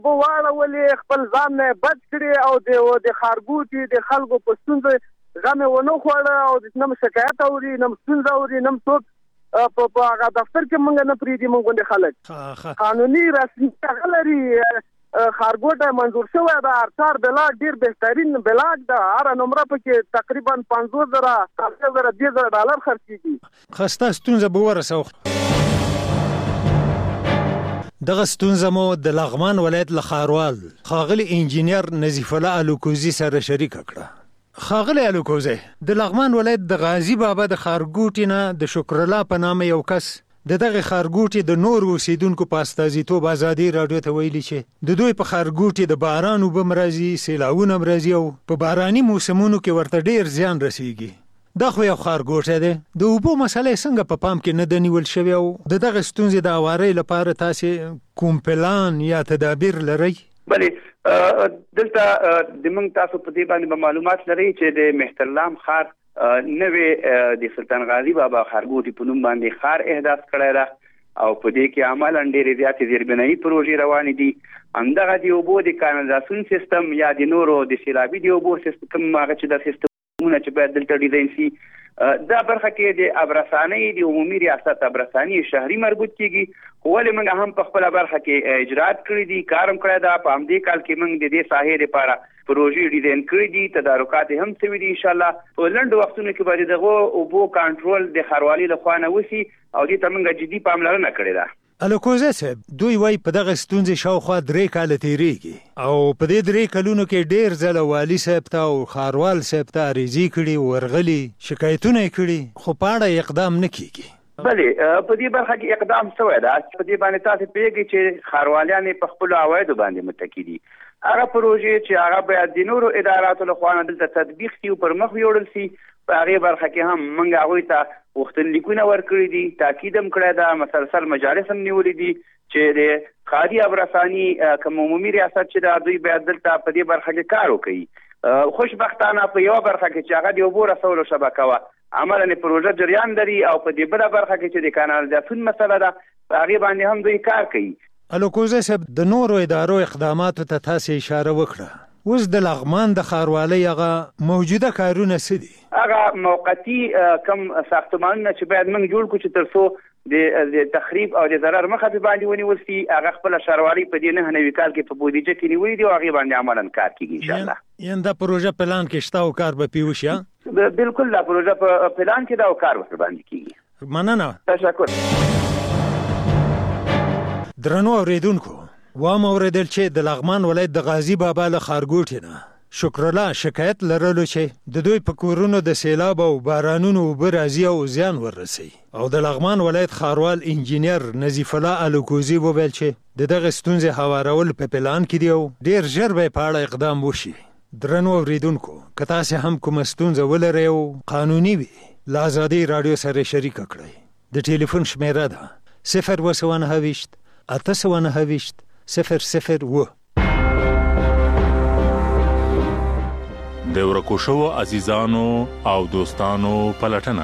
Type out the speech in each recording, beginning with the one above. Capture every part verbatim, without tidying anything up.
به واړولې خپل ځان نه بد کړي او د د خارګوټي د خلکو په ستونزه غمه ونه خوړه او د نم شکایت اوري نم ستونزه اوري نم څوک په هغه دفتر کې مونږ نه پریدي مونږ د خلک قانوني رسمي غلري خارګوټه منظور شوی دا ارچار بلاک ډیر بهترین بلاک دا هر نمبر پکې تقریبا پنځوس زره څلور زره دېرش زره ډالر خرڅيږي خسته ستونزه به ورسو دغه ستونزه مو د لغمان ولایت له ښاروال ښاغلي انجینر نظیف الله الوکوزي سره شریکه کړه. ښاغلی الوکوزی، د لغمان ولایت د غازي بابا د ښارګوټي نه د شکر الله په نامه یو کس د دغه ښارګوټي د نورو اوسیدونکو په استازیتوب ازادي راډیو ته ویلي چې د دوی په ښارګوټي د باران اوبه هم راځي، سیلاوونه هم راځي او په باراني موسمونو کې ورته ډیر زیان رسیږي. دا خو یو ښارګوټی دی، د اوبو مسئله څنګه په پام کې نه ده نیول شوې او د دغه ستونزې د هوارۍ لپاره تاسې کوم پلان یا تدابیر لرئ؟ بلې دلته د موږ تاسو په دې باندې به معلومات لرئ چې د مهترلام ښار نوې د سلطان غازي بابا ښارګوټي په نوم باندې ښار احداث کړی ده او په دې کې عملاً ډېرې زیاتې زیربنایي پروژې روانې دي. همدغه د اوبو د کانالیزاسیون سیستم یا د نورو د سیلابي د اوبو سیستم هغه چې د سیستم چې باید دلته ډیزاین شي دا برخه کې د ابرسانۍ د عمومي ریاست ابرساني شهري مربوط کیږي. خو ولې موږ هم په خپل برخه کې اجرات کړی دي، کارم کړی دا په همدې کال کې موږ د دې ساحې لپاره پروژې ډیزاین کړی دي، تدارکات هم شوي دي. ان شاء الله په لنډو وختونو کې به دغه اوبو کنټرول د ښاروالۍ لخوا نه وشي او دې ته موږ جدي پاملرنه کړې ده. الوکوزی صاحب، دوی وایي په دغه ستونزې شاوخوا درې کاله تېرېږي او په دې درې کلونو کې ډېر ځله والي صاحب ته او ښاروال صاحب ته عریضې کړي، ورغلي، شکایتونه یې کړي، خو په اړه اقدام نه کېږي. بلې په دې برخه کې اقدام شوی ده. په دې باندې تاسو پوهېږئ چې ښاروالان یې په خپلو عوایدو باندې متکي دي. هغه پروژې چې هغه باید د نورو اداراتو لخوا نه دلته تطبیق شي او پر مخ ویوړل شي، په هغې برخه کې هم موږ هغوی ته غوښتنلیکونه ورکړي دي، تاکید هم کړی ده، مسلسل مجالس هم نیولي دي چې د ښاري ابرساني کوم عمومي ریاست چې ده دوی باید دلته په دې برخه کې کار وکړي. خوشبختانه په یوه برخه کې چې هغه د اوبو رسولو شبکه وه عملاً پروژه جریان لري او په دې بله برخه کې چې د کانالیزاسیون مسله ده په هغې باندې هم دوی کار کوي. الوکوزی صاحب، د نورو ادارو اقداماتو ته تاسې اشاره وکړه. اوس د لغمان د ښاروالۍ هغه موجوده کارونه څه دي؟ هغه موقتي کم ساختمانونه چې باید موږ جوړ کړو چې تر څو د تخریب او د ضرر مخه په باندې ونیول شي، هغه خپله ښاروالۍ په دې نهه نوي کال کې په بودیجه کې نیولي دي او هغې باندې عملاً کار کېږي انشاءالله. یعنې دا پروژه پلان کې شته او کار به پرې وشي؟ بالکل دا پروژه په پلان کې ده او کار ورته باندې کېږي. مننه. تشکر. درنو اورېدونکو، وام اورېدل چې د لغمان ولایت د غازي بابا له ښارګوټي نه شکر الله شکایت لرلو چې د دوی په کورونو د سیلاب او بارانونو اوبه راځي او زیان ورسوي، او د لغمان ولایت ښاروال انجینر نظیف الله الوکوزي وویل چې د دغه ستونزې هوارول په پلان کې دي او ډېر ژر به په اړه اقدام وشي. درنو اورېدونکو، که تاسې هم کومه ستونزه ولرئ او قانوني وي، له ازادۍ راډیو سره شریکه کړئ. د ټلیفون شمیره ده صفر اوه سوه نهه ویشت اته سوه نهه ویشت صفر صفر اوه. د ورکو شوو عزیزانو او دوستانو پلټنه.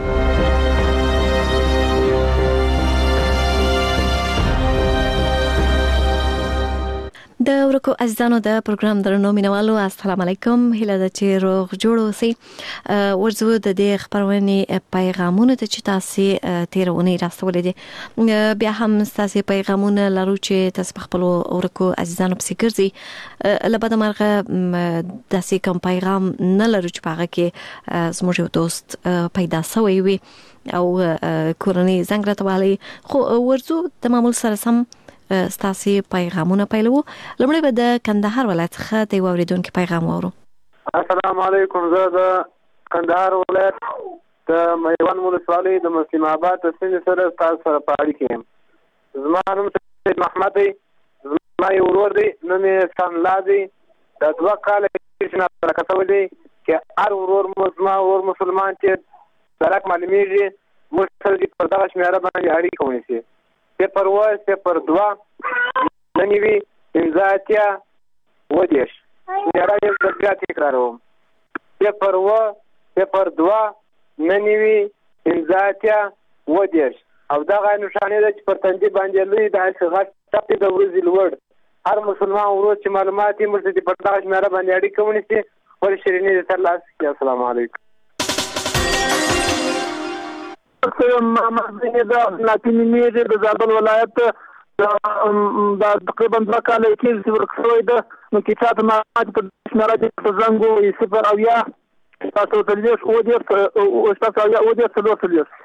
د ورکو عزیزانو د پروګرام درنو مینوالو السلام علیکم. هیله ده چې روغ جوړ اوسئ. ورځو د دې خبرونې پیغامونه ته چې تاسو تیر اونۍ راستولې دي، بیا هم تاسو پیغامونه لرو چې تاسو په خپل ورکو عزیزانو پسې ګرځي. لبد مرغه داسې کوم پیغام نه لرو چې هغه کې زموږ یو دوست پیدا شوی وي او کورنۍ زنګ راته والی، خو ورځو د معمول سره سم ستاسي پیغامونه پیلو. لمړی به د کندهار ولایت څخه د یو اورېدونکي پیغام واورو. السلام علیکم. زه د کندهار ولایت د میوند ولسوالۍ د مسلم آباد د سیمې سره تاسو سره په اړیکه کې یم. زما نوم سید محمد دی، زما یو ورور دی، نوم یې سانلا دی. دا دوه کاله چې ناپلکه شوی دی چې هر ورور مو زما ورور مسلمان چې درک معلومیږي موږ سره پر دغه شمېره باندې اړیکه ونیسي. صفر اوه صفر دوه نهه نوي پنځه اتیا اووه دېرش. شمېره یې زه بیا تکراروم: صفر اوه صفر دوه نهه نوي پنځه اتیا اووه دېرش. او دغه نښانې ده چې پر تندي باندې لوی داسې غټ ټپ دی د ورځې لوړ، هر مسلمان ورور چې معلومات یې موږ ته په دغه شمېره باندې اړیکه ونیسي خپل شیریني دې ترلاسه کړي. السلام علیکم. محمد زین د لاطیني میډیا د زابل ولایت د تقریبا دوه کاله کېږي چې ورک شوی ده. نو که چاته معلومات په شمېره دې په زنګ ووایي صفر اویا شپږ سوه څلوېښت اووه دېرش شپږ سوه اویا اووه دېرش څلور څلوېښت.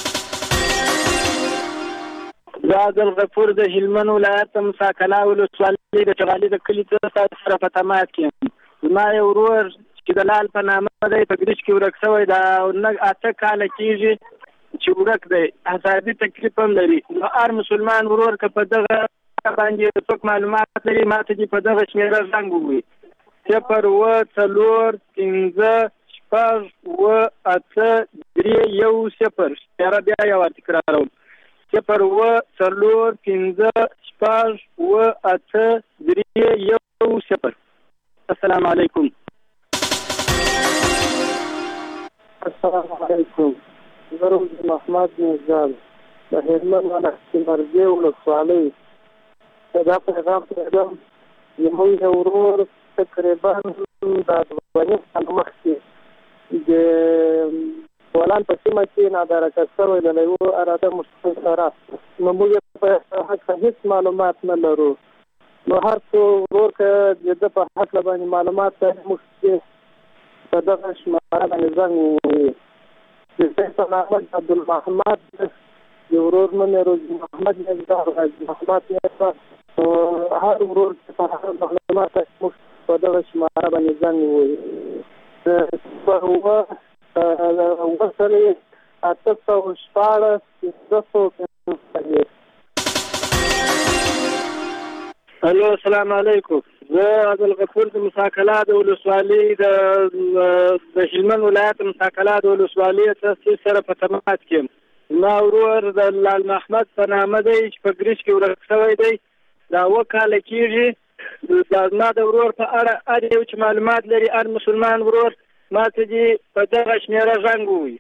دا عبدالغفور د هلمند ولایت مساکلا ولسوالۍ د چغالي د کلي څخه سره په تماس کې یم. زما یو ورور چې د لال په نامه دی په ګریش کې ورک شوی دا اته کاله کېږي چې ورک دی. عصابي تکلیف هم لري. نو هر مسلمان ورور که په دغه باندې څوک معلومات لري ما ته دې په دغه شمېره زنګ ووایي صفر اووه څلور پنځه شپږ اووه اته درې یو صفر. شمېره بیا یو تکراروم صفر اووه څلور پنځه شپږ اووه اته درې یو صفر. السلام علیکم. السلام علیکم. زه روزي محمد نژاد د هلمند ولایت مرګي ولسوالۍ دا پیغام پیغام زموږ یو ورور تقریبا د دوه کال مخکې د ولان په سیمه کې نادرکه شوی له یو اراده مشکل سره. نو موږ په حق هیڅ معلومات نه لرو. نو هر څو ورور که د ده په حق باندې معلومات لري موږ په دغه شمېره باندې زنګ ووایي. د دی په نامه عبدالمحمد د ورور نوم یې روزي محمد نژاد غازي محمد نژاد. هر ورور چې په هغه معلومات لري موږ په دغه شمېره باندې زنګ ووایي. صفر اووه اووه څلوېښت اته سوه شپاړس پنځه سوه پنځه. الو السلام علیکم. زه عبدالغفور د مساکلا د ولسوالۍ د هلمند ولایت مساکلا د ولسوالۍ څخه سره په تماس کې یم. زما ورور د لال محمد په نامه دی چې په ګریش کې ورک شوی دی دا اووه کاله کېږي. دا زما د ورور په اړه هر یو چې معلومات لري هر مسلمان ورور ما ته دې په دغه شمېره زنګ ووایي.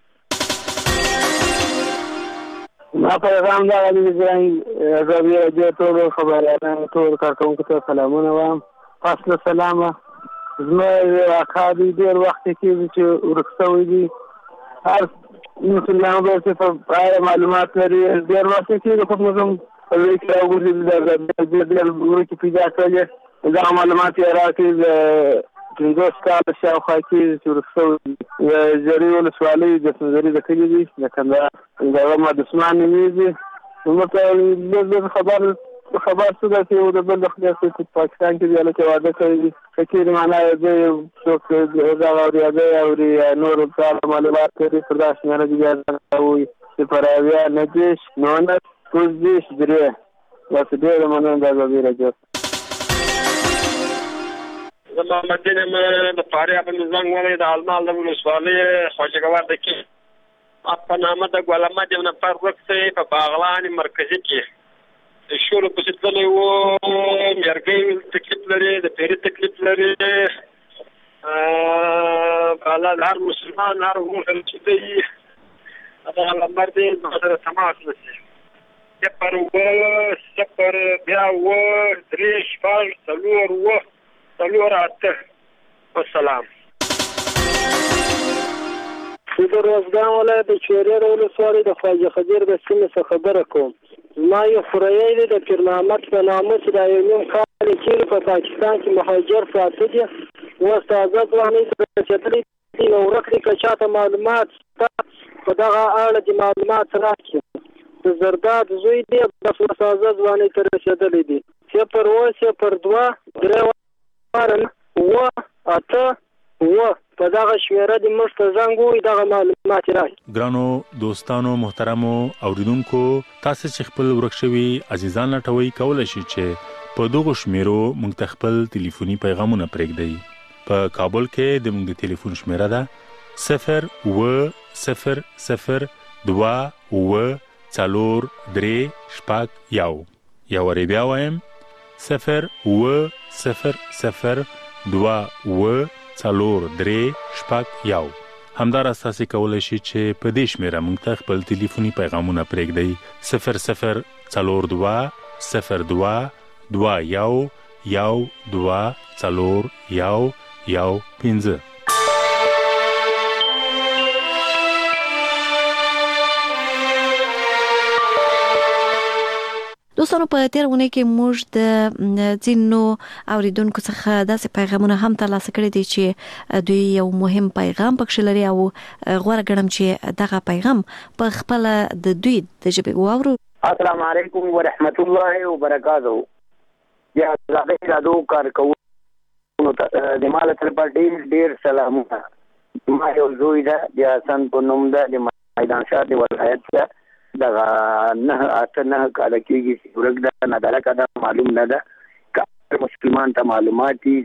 ما پیغام دغه دی زنګ زه بیا دې ټولو خبریالانو ټولو کارکوونکو ته سلامونه وایم. فصل سلامه. زما یو اکا دی ډېر وخت کېږي چې ورک شوی دی. هر مسلمان ورور چې په اړه معلومات لري ډېر وخت کېږي خو موږ هم په لوی کې راوګرځېدو ډېر ورکې پیدا کړلې. دغه معلومات یې راکړي د پنځوس کاله شاوخوا کېږي چې ورک شوی. د زري ولسوالۍ د سنځري د کلي دی د کندهار د هغه محمد عثمان نومېږي. نو ته لږ خبر خبر څه ده چې یو د بل د خدای په پاکستان کې دی هلته واده کړی دي. که چېرې معنا زه یو څوک دغه اوري یا دی اوري یا نور څه معلومات لري پر دا شمېره دې بیا ځان ووایي صفر اویا نهه دېرش نولس شپږ دېرش درې. داسې ډېره مننه دا زبیر راجو. زه محمد دین یم د فاریاب مې زنګ ووهی د المال د ولسوالۍ خواجګوار د کې په نامه د ګل احمد یو نفر ورک شوی په باغلان مرکزي کې د شولو پسې تللی و. میرګۍ تکلیف لري د پیري تکلیف لري. الله هر مسلمان هر ورور چې دی دغه نمبر دی زما سره تماس وکړي صفر اووه صفر بیا اووه درې شپږ څلور اووه څلور اته. والسلام. زه د روزګان ولایت د چویریر ولسوالۍ د خواجه خدیر د سیمې څخه خبره کوم. زما یو خوریی دی د پیر محمد په نامه چې دا یو نیم کال کېږي په پاکستان کې مهاجر پراته دي. اوس تازه ځوانۍ ته رسېدلی دي. نو ورک دي که چاته معلومات شته په دغه اړه دې معلومات راکړي. د زرداد زوی دی بس اوس تازه ځوانۍ ته رسېدلی دي. صفر اووه صفر دوه درې اووه اته اووه په دغه شمېره دې موږ ته زنګ ووایي دغه معلومات یې راکړي. ګرانو دوستانو محترمو اوریدونکو تاسو چې خپل ورک شوي عزیزان لټوئ کولی شئ چې په دغو شمیرو موږ ته خپل ټلیفوني پیغامونه پرېږدئ. په کابل کې د موږ د ټلیفون شمیره ده صفر اووه صفر صفر دوه اووه څلور درې شپږ یو. یو وارې بیا وایم صفر اووه صفر صفر دوه اووه څلور درې شپږ یو. همداراز تاسو کولی شئ چې په دې شمیره موږ ته خپل ټلیفوني پیغامونه پرېږدئ صفر صفر څلور دوه صفر دوه دوه یو یو دوه څلور یو یو پنځه. دوستانو په تیر ونه کې موږ د ځینو اوریدونکو څخه داسې پیغامونه هم ترلاسه کړي دي چې دوی یو مهم پیغام پکښ لري او غوړه ګڼم چې دغه پیغام په خپل د دوی د ژبې واورو. السلام علیکم ورحمت الله وبرکاتہ. یا زغې رادو کار کوو د مال تر په ډیر ډیر سلامونه. ما یو زوی ده د حسن په نوم ده د میدان شاه د ولایت ده. دغه نه اته نه کاله کېږي چې ورګ ده نه ده معلوم نه ده. که مسلمان ته معلومات دي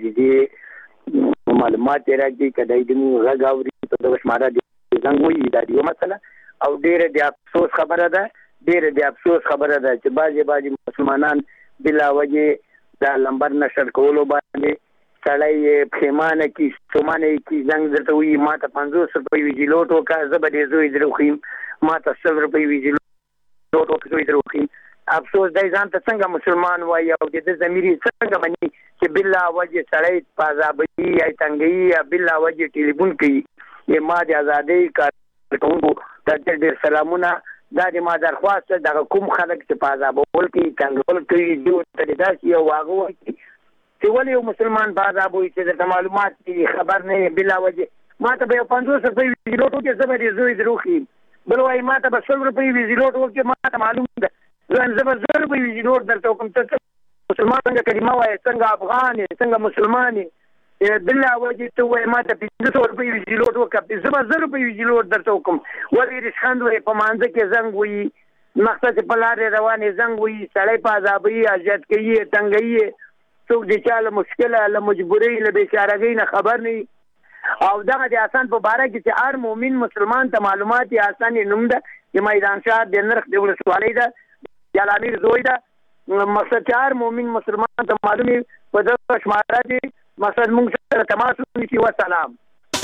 چې معلومات یې راکړي که دی د مونږ غږ اوري په دغه شماره د زنګ وایي دا د یو مسله او ډېره د افسوس خبره ده ډېره د افسوس خبره ده چې بعضې بعضې مسلمانان بلا وجې دا لمبر نشر کولو باندې سړی پښیمانه کي ستومانه یې کي زنګ درته وایي ما ته پنځوس روپۍ ویجیلوټ وکړه زه به دې زوی در وښیم ما ته سل روپۍ ویجیلوټ وکړه زوی در وښیم. افسوس دی ځان ته څنګه مسلمان وایي او د ده ضمیر یې څنګه مني چې بلا وجې سړی په عذابوي یا تنګوي یا بلا وجې ټلیفون کوي. ما د ازادۍ کارکوونکو ته ډېر ډېر سلامونه. دا د ما درخواست ده دغه کوم خلک چې په عذابول کوي تنګول کوي دوی ته د داسې یو واغه وایي چې ولې یو مسلمان په عذاب وایي چې درته معلومات دي خبر نه یې بلا وجې ما ته به یو پنځوس روپۍ ویجیلوټ وکړي زه به دې زوی در وښیم. بل وایي ما ته به سل روپۍ ویجیلوټ وکړي ما ته معلوم ده زه به زر روپۍ ویجیلوټ درته وکړم. ته مسلمان څنګه کلمه وایي څنګه افغان یې څنګه مسلمان یې بلا وجې ته وایي ما ته پنځه سوه روپۍ ویجیلوټ وکړه زه به زر روپۍ ویجیلوټ درته وکړم. ولې رسخند وایي په مانځه کې زنګ وایي مقصد چې په لارې روانې زنګ وایي سړی په عذابوي اذیت کوي تنګوي څوک د چا له مشکله له مجبورۍ له بېچارګۍ نه خبر نه وي. او دغه د حسن په باره کې چې هر مؤمن مسلمان ته معلومات یې حسن یې نوم ده د میدان شاه د نرخ د ولسوالۍ ده د الامیر زوی ده. مقصد چې هر مؤمن مسلمان ته معلوم وي په دغه شماره دي مقصد موږ سره تماس ونیسي. وسلام.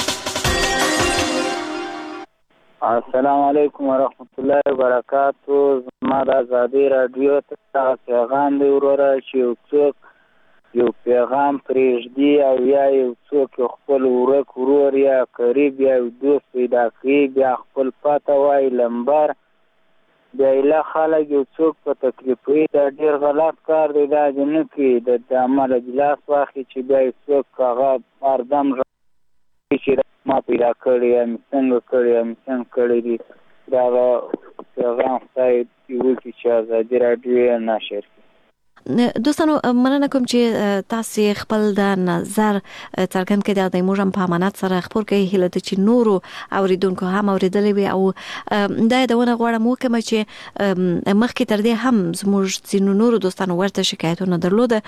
السلام علیکم ورحمت الله وبرکاتو. زما د ازادۍ راډیو ته پیغام دی وروره چې یو څوک یو پیغام پرېږدي او یا یو څوک یو خپل ورک ورور یا قریب یا یو دوست پیدا کوي بیا خپل پته وایي لمبر بیا ایله خلک یو څوک په تکلیفوي دا ډېر غلط کار دی. دا دې نه کوي د د عمله ګیلاس واخلي چې بیا یو څوک هغه هردم چې ما پیدا کړی یا مې څنګه کړی یا مې څنګه کړی دي. دغه پیغام خدای دې وکړي چې ازادي راډیو یې نشر کړي. دوستانو مننه کوم چې تاسو خپل د نظر څرګند کړئ د موږ هم په امانت سره خبر کوي هله چې نورو اوریدونکو هم اوریدلې وي او دا د ونه غواړم وکم چې مخکې تر دې هم زموږ ځینو نورو دوستانو ورته شکایتونه درلوده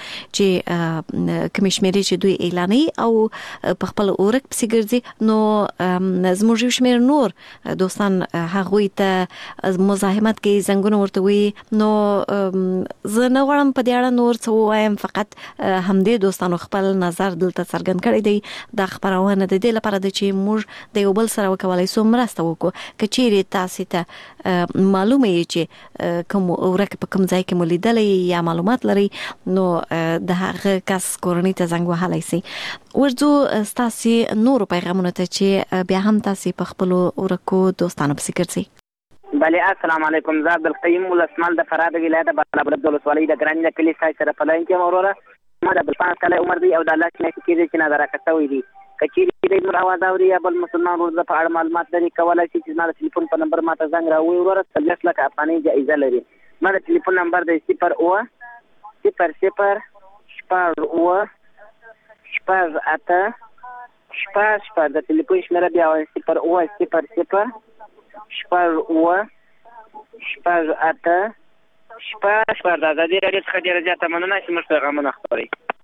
چې کمشمیري چې دوی اعلاني او په خپل اورک پسې ګرځي نو زموږ یو شمېر نور دوستان هغوی ته مزاحمت کوي زنګونه ورته وي نو زه نه غواړم په دې اړه نور څه وایم فقط همدې دوستانو خپل نظر دلته څرګند کړی دی. دا خبرونه د دې لپاره ده چې موږ د یو بل سره وکولای سو مرسته وکړو که چیرې تاسو ته معلومه یې چې کوم ورکه په کوم ځای کې مو لیدلې یا معلومات لري نو د هغه کس کورنۍ ته زنګ وهلی سي. ورځو ستاسو نورو پیغامونو ته چې بیا هم تاسو په خپل ورکو دوستانو پسې ګرځئ. بله السلام علیکم. زه عبدالقیوم ولسمال د فراه د ولایت بالابلد د ولسوالۍ د ګراني د کلي ستاسو سره په لاین کې یم وروره. ما د عبدالفانس کالی عمر دی او د الله میاشتې کېدی چې نه راکړه شوی دي. که چیرې دی زموږ اواز اوري یا بل مسلمان ورور په اړه معلومات لري کولی شي چې زما د ټلیفون په نمبر ما ته زنګ راووایي وروره. څلوېښت لکه افغانۍ جایزه لري. ما د ټلیفون نمبر دی صفر اووه صفر صفر شپږ اووه شپږ اته شپږ شپږ. د ټلیفون شمېره بیا وایي صفر اووه صفر صفر شپږ اووه شپږ اته شپږ شپږ. د ازادي راډیو څخه ډېره زیاته مننه چې موږ پیغامونه خپروي.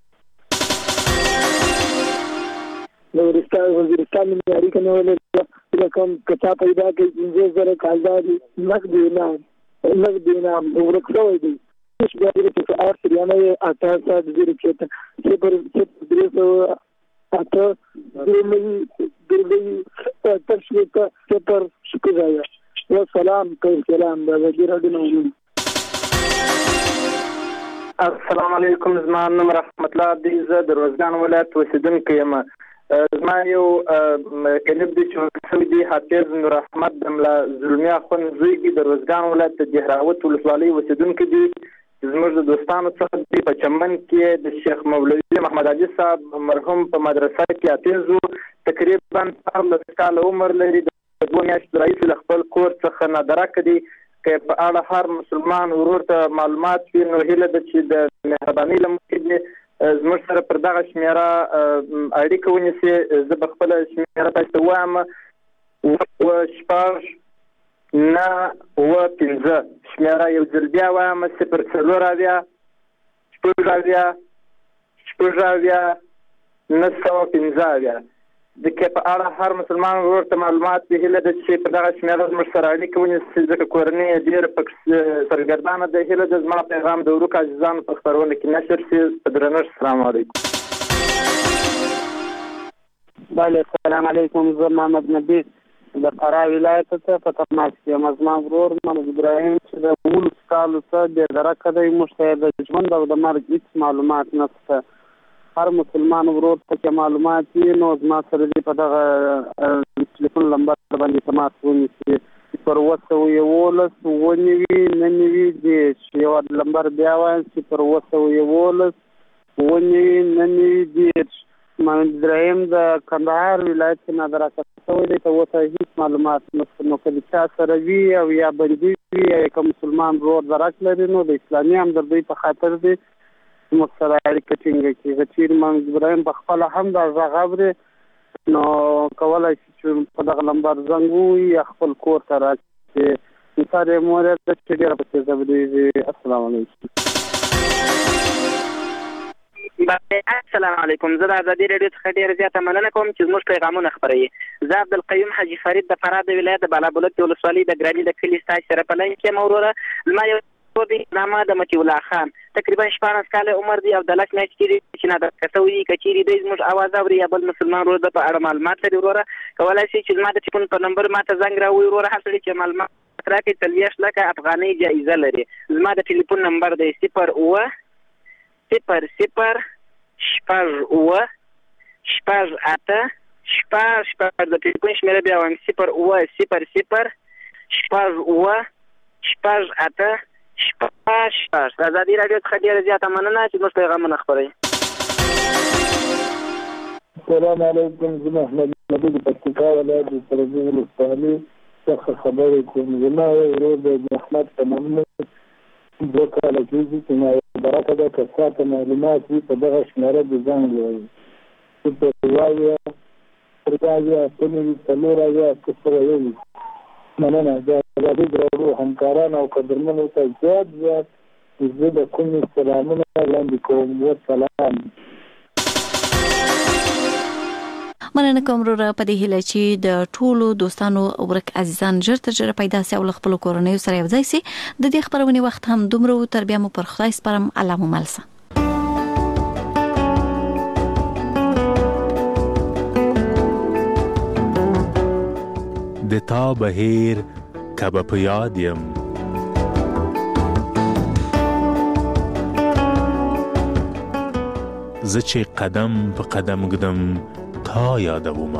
د وزیرستان مې اړیکه نیولې ده کوم که چا پیدا کړي پنځه زره کالداري نقد انعام نقد انعام ورک شوی دی. بیا دې چې آر تریانوي اته سات زیرو چېرته صفر صفر درې سوه اته درې نوي درې اته شپېته صفر شپږ ځایه. والسلام کوم سلام د ازادي راډیو. السلام علیکم. زما نوم رحمت اصلاح دی. زه د روزګان ولایت اوسېدونکی یم. زما یو کلیپ دی چې ورکړل شوی دی، حافظ نور احمد د ملا زلمي اخوند زوی دی، د روزګان ولایت د دهراوت ولسوالۍ اوسېدونکی دی. زموږ د دوستانو څخه دی. په چمن کې د شیخ مولوي محمد علي صاحب مرحوم په مدرسه کې حافظ و. تقریبا څوارلس کاله عمر لري. د دوه میاشتو راهیسې له خپل کور څخه نادرکه دی. که په اړه هر مسلمان ورور ته معلومات وي نو هیله ده چې د مهربانۍ له مخې دې زموږ سره پر دغه شمېره اړیکه ونیسي. زه به خپله شمېره تاسو ته وایم: اووه شپږ نه اووه پنځه. شمېره یو ځل بیا وایم: صفر څلور اویا شپږ اویا شپږ اویا نه سوه پنځه اویا. د کې په اړه هر مسلمان ورور ته معلومات وي. هیله ده چې په دغه شمېره زموږ سره اړیکه ونیسي، ځکه کورنۍ یې ډېره پکې سرګردانه ده. هیله ده زما پیغام د ورکو عزیزانو په خپرونه کې نشر شي. په درنښت السلام علیکم. بله السلام علیکم. زه محمد نبی د فراه ولایت څخه په تماس کې یم. زما ورور محمد ابراهیم چې د اوولس کالو څخه بېدرکه دی. موږ ته د ژوند او د مرګ هېڅ معلومات نشته. هر مسلمان ورور ته چې معلومات وي نو زما سره دې په دغه ټلیفون نمبر باندې تماس ونیسي: صفر اووه سوه یولس اووه نوي نهه نوي دېرش. یو نمبر بیا وایم: صفر اووه سوه یولس اووه نوي نهه نوي دېرش. محمد ابراهیم د کندهار ولایت کې نادرکه شوی دی. ته اوسه هېڅ معلومات نشته. نو که د چا سره وي او یا بندي وي یا که مسلمان ورور درک لري نو د اسلامي همدردۍ په خاطر دی موږ سره اړیکه ټینګه کړي. که چېرې محمد ابراهیم په خپله هم دا غږ اوري نو کولی شي چې په دغه نمبر زنګ ووهي یا خپل کور ته راشي. مثال یې مورد ده چې ډېره پسې ځبرېږي. السلام علیکم. السلام علیکم. زه د ازادي راډیو څخه ډېره زیاته مننه کوم چې زموږ پیغامونه خپروي. زه عبدالقیوم حاجي فرید د فراه د ولایت د بالابلوک د ولسوالۍ د ګراني د کلي ستاسو سره په لاین کې یم. وروره زما یو دی نامه د مطیع الله خان، تقریبا شپاړس کاله عمر دی او د لس میاشتې کېږي چې نادرکه شوی دی. که چېرې دی زموږ اواز اوري یا بل مسلمان ورور د په اړه معلومات لري وروره کولی شي چې زما د ټلیفون په نمبر ما ته زنګ راووایي. وروره هر سړي چې معلومات راکړي څلوېښت لکه افغانۍ جایزه لري. زما د ټلیفون نمبر دی صفر اووه صفر صفر شپږ اووه شپږ اته شپږ شپږ. د ټلیفون شمېره بیا وایم: صفر اووه صفر صفر شپږ اووه شپږ اته شپږ شپږ. د ازادي راډیو څخه ډېره زیاته مننه چې زموږ پیغامونه خپروي. السلام علیکم. زه محمد نبی د پکتیکا ولایت د سرپل ولسوالۍ څخه خبرې کوم. زما یو ورور دی محمد په نوم دوه کاله کېږي چې نادرکه ده. که چا ته معلومات وي په دغه شمېره د زنګ ووایي: صفر اووه اویا شپږ اویا اته نوي څلور اویا اته سوه یو. مننه. د ازادي راډیو همکارانو او قدرمنو ته زیات زیات زه د کومې سلامونه وړاندې کوم. وسلام. مننه کوم وروره په دې هیله چې د ټولو دوستانو ورک عزیزان ژر تر ژره پیدا سي او له خپلو کورنیو سره یو ځای سي. د دې خپرونې وخت هم دومره و. تر بیا مو پر خدای سپارم. الله مو مل شه. د تا بهیر کبه په یاد یم. زه چې قدم په قدم ږدم تا یادومه.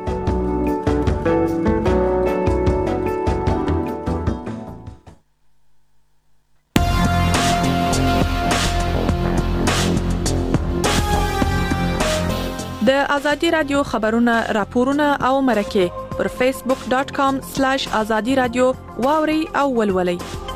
د ازادي راډیو خبرونه راپورونه او مرکه پر فیسبوک ډاٹ کام سلاش ازادي راډیو واوري او ولولئ.